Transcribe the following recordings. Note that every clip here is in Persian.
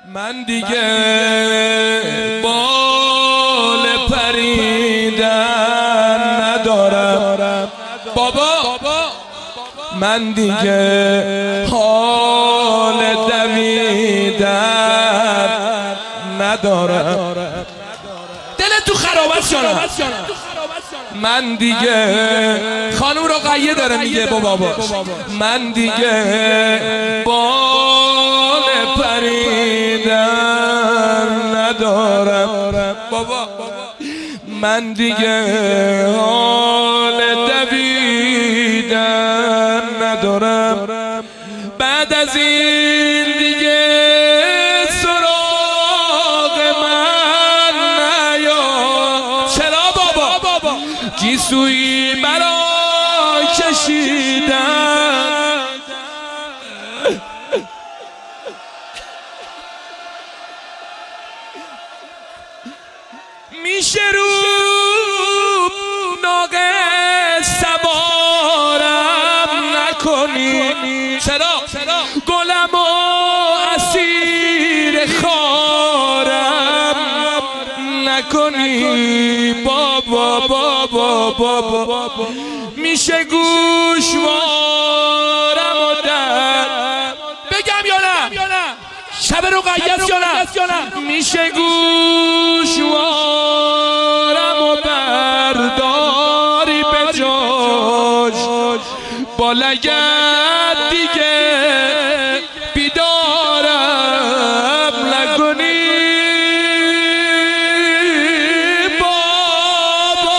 من دیگه بال پریدن ندارم بابا، من دیگه حال دویدن ندارم. دلت تو خرابت جانم، من دیگه خانم رقیه داره میگه بابا من دیگه بال پریدن ندارم بابا، من دیگه حال دویدن ندارم. بعد از این دیگه سراغ من نیا. چرا بابا؟ گیسویی برای کشیدن، میشه رو ناقص سوارم نکنی. چرا؟ گلم و اسیر خارم نکنی بابا. میشه گوشوارم و در بگم یا نه؟ شب رقیه یا نه؟ میشه گوشوارم و برداری به جاش، با لگد دیگه بیدارم نکنی بابا.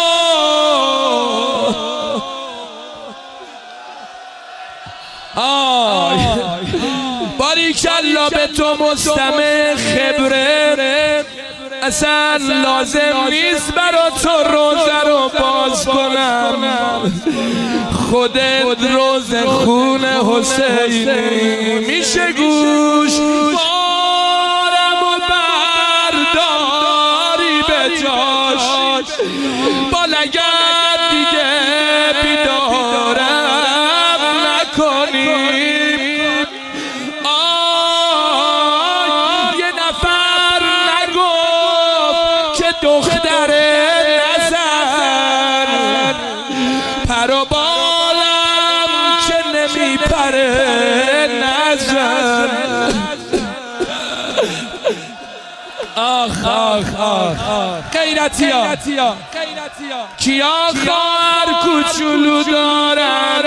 باریکالله به تو مستمع خبره، اصلا لازم نیست برا تو روزه رو باز کنم. خودت روز خون حسینی، میشه گوش بارم و برداری به جاش، با لگد دیگه بیدارم نکنی. یه نفر نگفت که دختر نزن، پر و بالم که نمیپره نزن. آخ غیرتیا کیا خواهر کوچولو دارن؟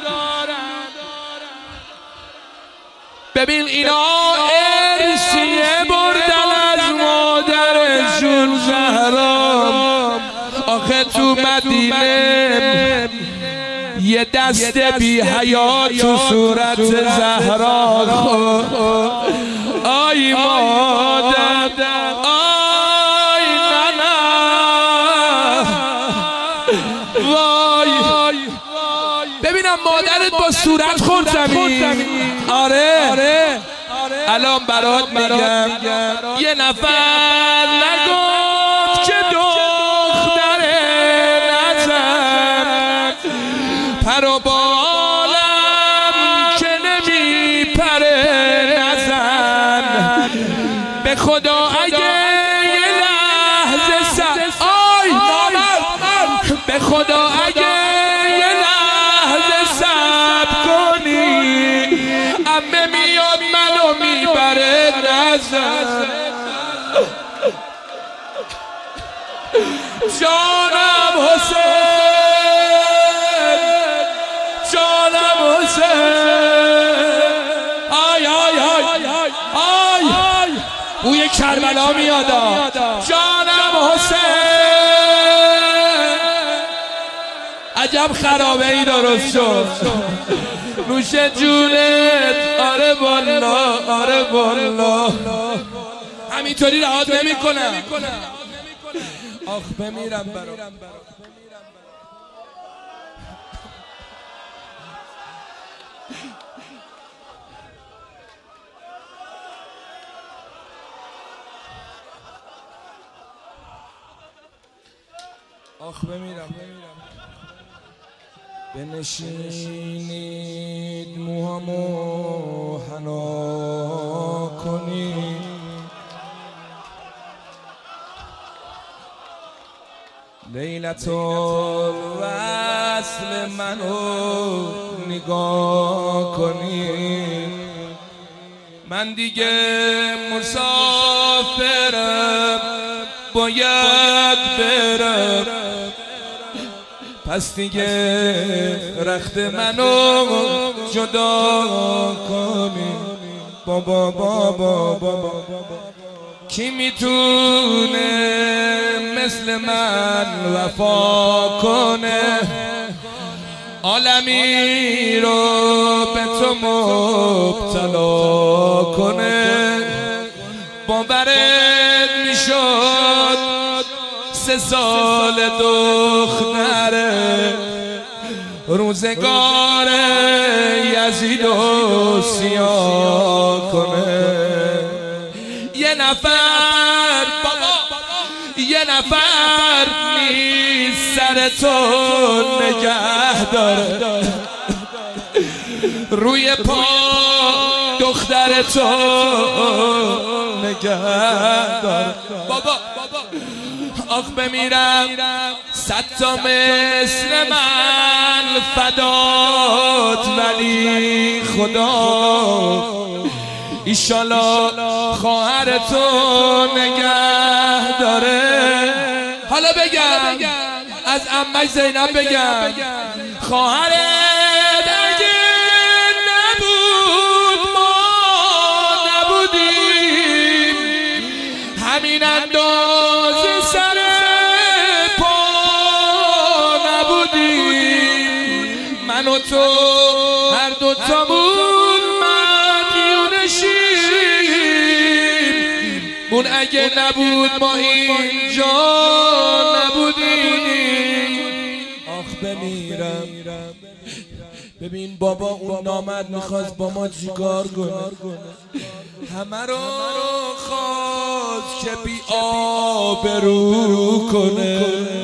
ببین اینا ارثیه بردن از مادرشون زهرا. آخه تو مدینه یه دست بی حیا تو صورت زهرا. آی مادر، آی نانا، وای. ببینم مادرت با صورت خورد زمین. آره الان برات میگم. یه نفر نگفت که دختر نزن، پر و بالم که نمیپره نزن. به خدا اگه یه لحظه آی نامرد، به خدا اگه یه لحظه صبر کنی، عمه میاد منو میبره نزن. جانم حسین، جانم حسین، آی بوی کربلا میاد. جانم حسین، عجب خرابه ای درست شد. نوش جونت. آره والا همینطوری رهات نمیکنم. آخ بمیرم برات. آخ بمیرم. بنشینید موهامو حنا کنید، لیلت الوصل منو نگاه کنی، من دیگه مسافرم باید برم، پس دیگه رخت منو جدا کنی. بابا بابا بابا کی میتونه مثل من وفا کنه، عالمی رو به تو مبتلا کنه. باورت میشد 3 سال دختره، روزگار یزید و سیاه کنه. یه نفر نیست سر تو نگه داره، روی پا دختر تو نگه داره. بابا آخ بمیرم 100 تا مثل من فدات، ولی خدا ایشالا خواهر تو نگه داره. حالا بگم از عمه زینب بگم، خواهر اگه نبود ما نبودیم، همین اندازه سر پا نبودیم، من و تو هر دوتامون اون اگه نبود ما اینجا نبودیم. آخ بمیرم. ببین بابا اون نامرد میخواست با ما چیکار کنه، همه رو خواست که بی آبرو کنه،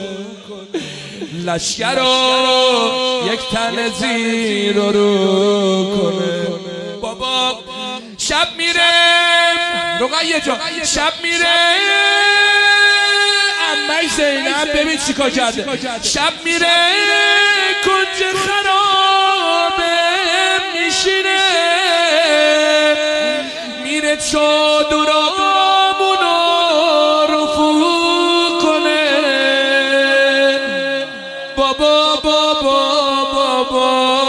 لشکر رو یک تن زیر رو کنه. بابا شب میره رقیه جان، شب میره عمه زینب، ببین چیکار کرده، شب میره کنج خرابه میشینه، میره چادرامونو رفو کنه. بابا بابا بابا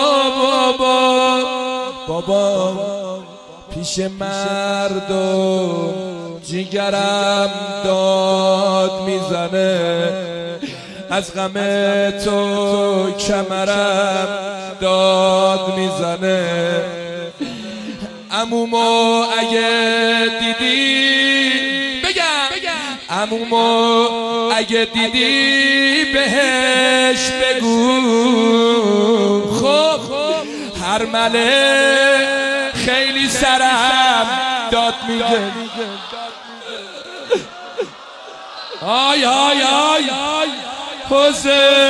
بابا بابا پیش مردم جیگرم داد میزنه، از غم تو کمرم داد میزنه. عمومو اگه دیدی بگم، عمومو اگه دیدی بهش بگو، خب هر مله خیلی سرم داد میگه. آی آی آی حسین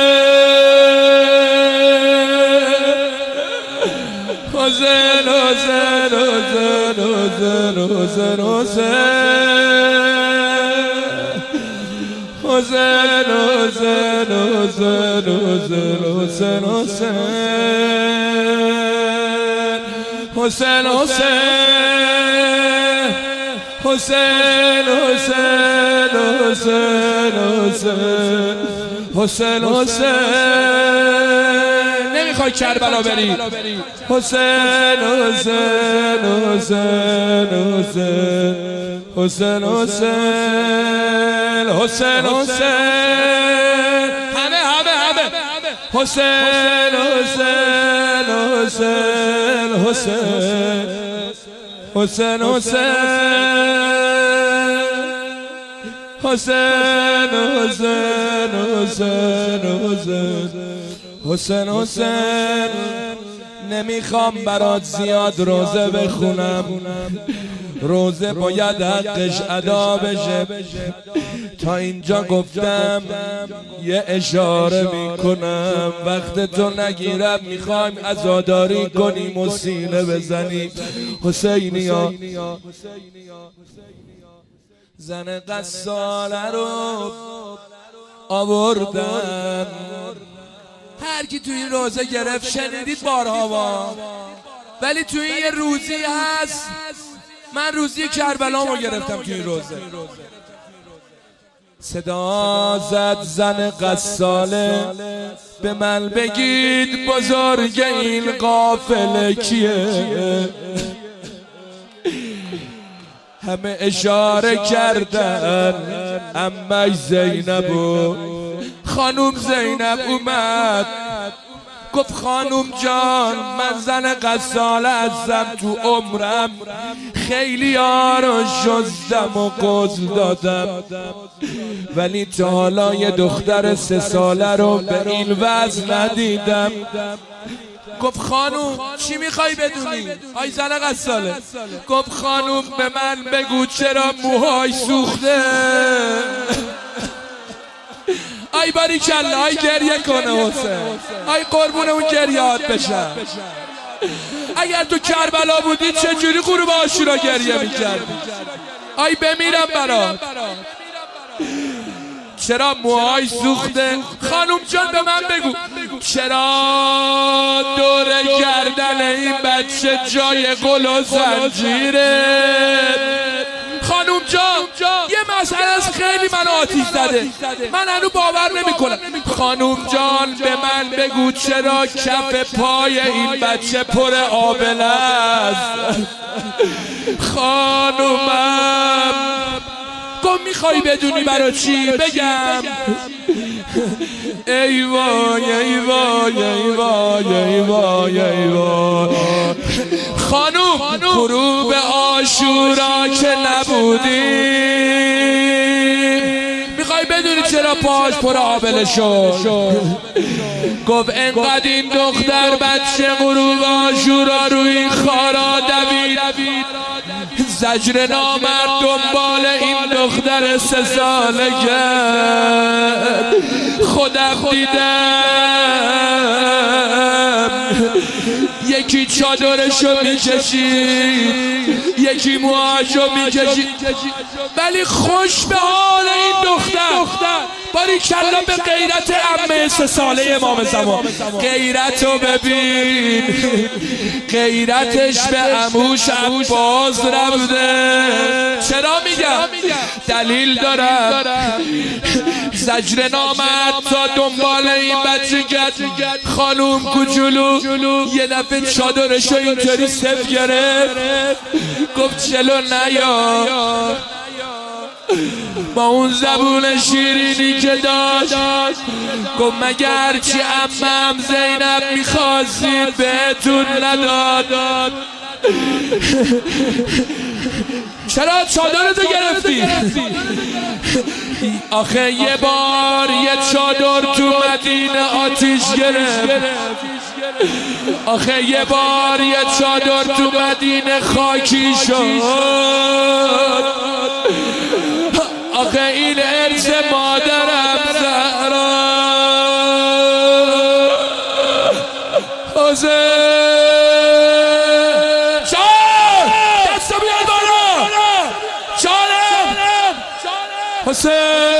حسین حسین حسین حسین حسین حسین حسین حسین حسین حسین حسین حسین حسین حسین نمیخوای کربلا بری، حسین حسین حسین حسین حسین حسین حسین همه حسین حسین حسین حسین حسین حسین حسین حسین نمیخوام برات زیاد روزه بخونم، روزه باید حقش ادا بشه. تا اینجا گفتم یه اشاره میکنم، وقت تو نگیرم میخوایم عزاداری کنیم و سینه بزنیم. حسینیا زن غساله رو آوردن. هر کی تو این روزه گرفت شنیدید بارها، ولی تو این یه روزی هست. من روزی کربلامو گرفتم تو این روزه. صدا زد زن غساله به من بگید بزرگ این قافله کیه؟ همه اشاره کردن عمه زینب و خانوم زینب اومد گفت خانوم جان من زن غساله هستم، تو عمرم خیلی ها رو شستم و غسل دادم، ولی تا حالا یه دختر 3 ساله رو به این وضع ندیدم. گفت خانوم چی میخوای بدونی؟ آی زن غساله گفت خانوم به من بگو چرا موهای سوخته؟ آی باریکلا، آی گریه کنه حسین، آی قربون اون گریهات بشم. اگر تو کربلا بودی چجوری غروب عاشورا گریه میکردی؟ آی بمیرم برات. چرا موهای سوخته؟ خانوم جان به من بگو چرا دور گردن این بچه جای قل و زنجیره؟ خانوم جان یه مسئله از خیلی من آتیش زده، من هنوز باور نمیکنم. خانوم جان به من بگو چرا کف پای این بچه پر آبله است؟ خانومم گفت میخوای بدونی برای چی؟ بگم ای وای ای وای ای وای ای وای ای وای. خانوم غروب عاشورا که نبودی، میخوای بدونی چرا پاش پر آبله شد؟ گفت انقدر این دختر بچه غروب عاشورا روی خارا دوید، زجر نامرد دنبال این دختر 3 ساله کرد. خودم دیدم یکی چادرشو میکشید، یکی موهاشو میکشید، ولی خوش به حال این دختر. باریکلا به غیرت عمه 3 ساله امام زمان. غیرتو ببین، غیرتش به عموش عباس رفته. چرا میگم؟ دلیل دارم. زجر نامرد تا دنبال این بچه گرد. خانوم کوچولو یه دفعه چادرشو اینطوری صف گرفت، گفت چلو نیا. با اون زبون شیرینی که داشت گفت مگر چی عمم زینب میخواستید بهتون نداد؟ چرا چادرتو گرفتی؟ آخه یه بار یه چادر تو مدینه آتیش گرفت. آخه یه بار یه چادر تو مدینه خاکی شد. آخه این ارث مادرم زهرا. حسین دستو بیار بالا. جانم حسین